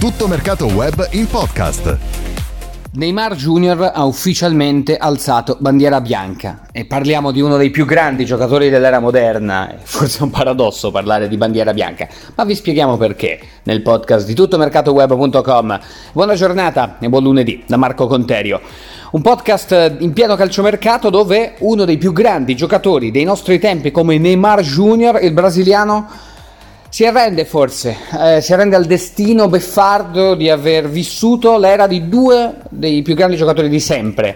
Tutto Mercato Web in podcast. Neymar Jr. ha ufficialmente alzato bandiera bianca e parliamo di uno dei più grandi giocatori dell'era moderna. Forse è un paradosso parlare di bandiera bianca, ma vi spieghiamo perché nel podcast di tuttomercatoweb.com. Buona giornata e buon lunedì da Marco Conterio. Un podcast in pieno calciomercato dove uno dei più grandi giocatori dei nostri tempi come Neymar Jr., il brasiliano, si arrende al destino beffardo di aver vissuto l'era di due dei più grandi giocatori di sempre,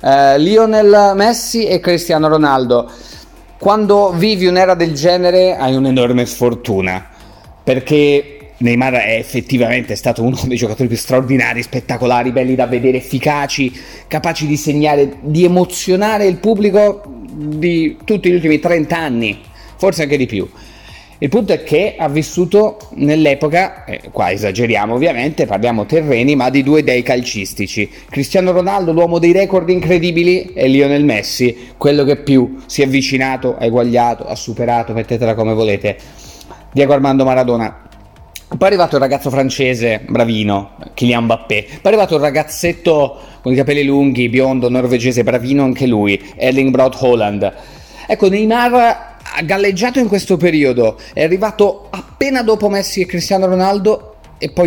Lionel Messi e Cristiano Ronaldo. Quando vivi un'era del genere hai un'enorme sfortuna, perché Neymar è effettivamente stato uno dei giocatori più straordinari, spettacolari, belli da vedere, efficaci, capaci di segnare, di emozionare il pubblico di tutti gli ultimi 30 anni, forse anche di più. Il punto è che ha vissuto nell'epoca, qua esageriamo ovviamente, parliamo terreni, ma di due dei calcistici. Cristiano Ronaldo, l'uomo dei record incredibili, e Lionel Messi, quello che più si è avvicinato, ha eguagliato, ha superato, mettetela come volete, Diego Armando Maradona. Poi è arrivato il ragazzo francese, bravino, Kylian Mbappé. Poi è arrivato il ragazzetto con i capelli lunghi, biondo, norvegese, bravino anche lui, Erling Braut Haaland. Ecco, Neymar ha galleggiato in questo periodo, è arrivato appena dopo Messi e Cristiano Ronaldo e poi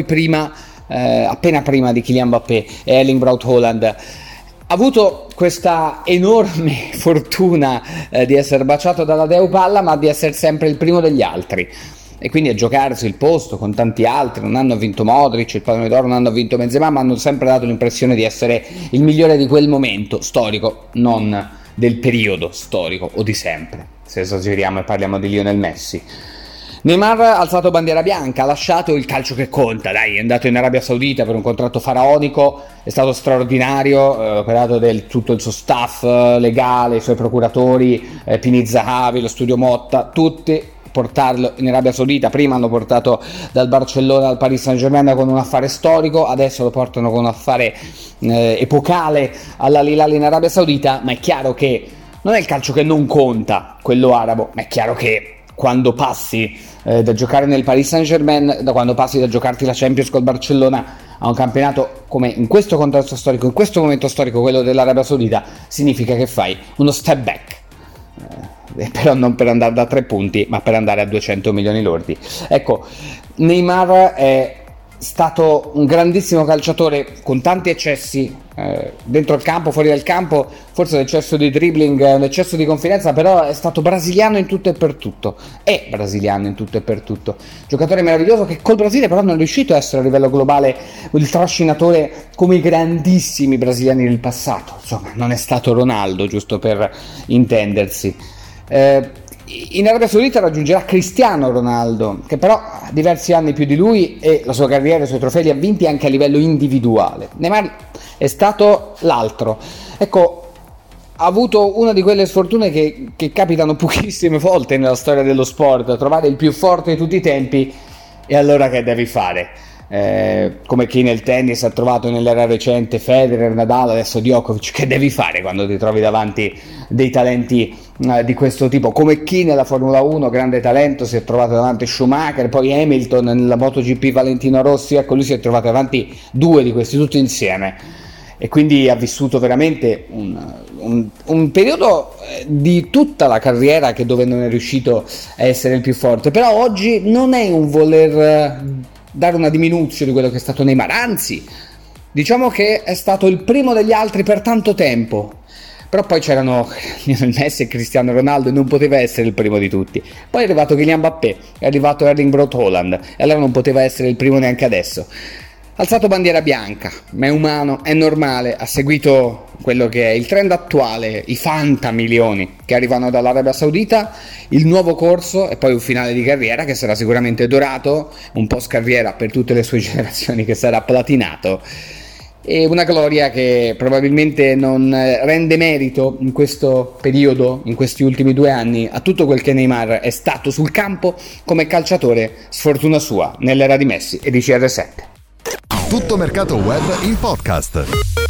appena prima di Kylian Mbappé e Erling Braut Haaland. Ha avuto questa enorme fortuna di essere baciato dalla Deo Palla, ma di essere sempre il primo degli altri, e quindi a giocarsi il posto con tanti altri. Non hanno vinto Modric, il Pallone d'Oro, non hanno vinto Benzema, ma hanno sempre dato l'impressione di essere il migliore di quel momento storico, non del periodo storico o di sempre, se esageriamo e parliamo di Lionel Messi. Neymar ha alzato bandiera bianca, ha lasciato il calcio che conta, dai, è andato in Arabia Saudita per un contratto faraonico, è stato straordinario, operato tutto il suo staff legale, i suoi procuratori, Pini Zahavi, lo studio Motta, tutti portarlo in Arabia Saudita. Prima hanno portato dal Barcellona al Paris Saint-Germain con un affare storico, adesso lo portano con un affare epocale all'Al Hilal in Arabia Saudita. Ma è chiaro che non è il calcio che non conta, quello arabo, ma è chiaro che quando passi da giocare nel Paris Saint-Germain, da quando passi da giocarti la Champions col Barcellona a un campionato come in questo contesto storico, in questo momento storico, quello dell'Arabia Saudita, significa che fai uno step back. Però non per andare da 3 punti, ma per andare a 200 milioni lordi. Ecco, Neymar è stato un grandissimo calciatore con tanti eccessi dentro il campo, fuori dal campo, forse l'eccesso di dribbling, l'eccesso di confidenza, però è stato brasiliano in tutto e per tutto. È brasiliano in tutto e per tutto. Giocatore meraviglioso che col Brasile però non è riuscito a essere a livello globale il trascinatore come i grandissimi brasiliani del passato. Insomma, non è stato Ronaldo, giusto per intendersi. In Arabia Saudita raggiungerà Cristiano Ronaldo, che però ha diversi anni più di lui e la sua carriera, i suoi trofei li ha vinti anche a livello individuale. Neymar è stato l'altro. Ecco, ha avuto una di quelle sfortune che capitano pochissime volte nella storia dello sport, trovare il più forte di tutti i tempi, e allora che devi fare? Come chi nel tennis ha trovato nell'era recente Federer, Nadal, adesso Djokovic, che devi fare quando ti trovi davanti dei talenti di questo tipo? Come chi nella Formula 1, grande talento, si è trovato davanti Schumacher, poi Hamilton nella MotoGP, Valentino Rossi. Ecco, lui si è trovato davanti due di questi tutti insieme, e quindi ha vissuto veramente un periodo di tutta la carriera dove non è riuscito a essere il più forte. Però oggi non è un voler dare una diminuzione di quello che è stato Neymar, anzi diciamo che è stato il primo degli altri per tanto tempo. Però poi c'erano Lionel Messi e Cristiano Ronaldo e non poteva essere il primo di tutti. Poi è arrivato Kylian Mbappé, è arrivato Erling Braut Haaland, e allora non poteva essere il primo neanche adesso. Ha alzato bandiera bianca, ma è umano, è normale, ha seguito quello che è il trend attuale, i fantamilioni che arrivano dall'Arabia Saudita, il nuovo corso e poi un finale di carriera che sarà sicuramente dorato, un post carriera per tutte le sue generazioni che sarà platinato, e una gloria che probabilmente non rende merito in questo periodo, in questi ultimi 2 anni, a tutto quel che Neymar è stato sul campo come calciatore, sfortuna sua, nell'era di Messi e di CR7. Tutto Mercato Web in podcast.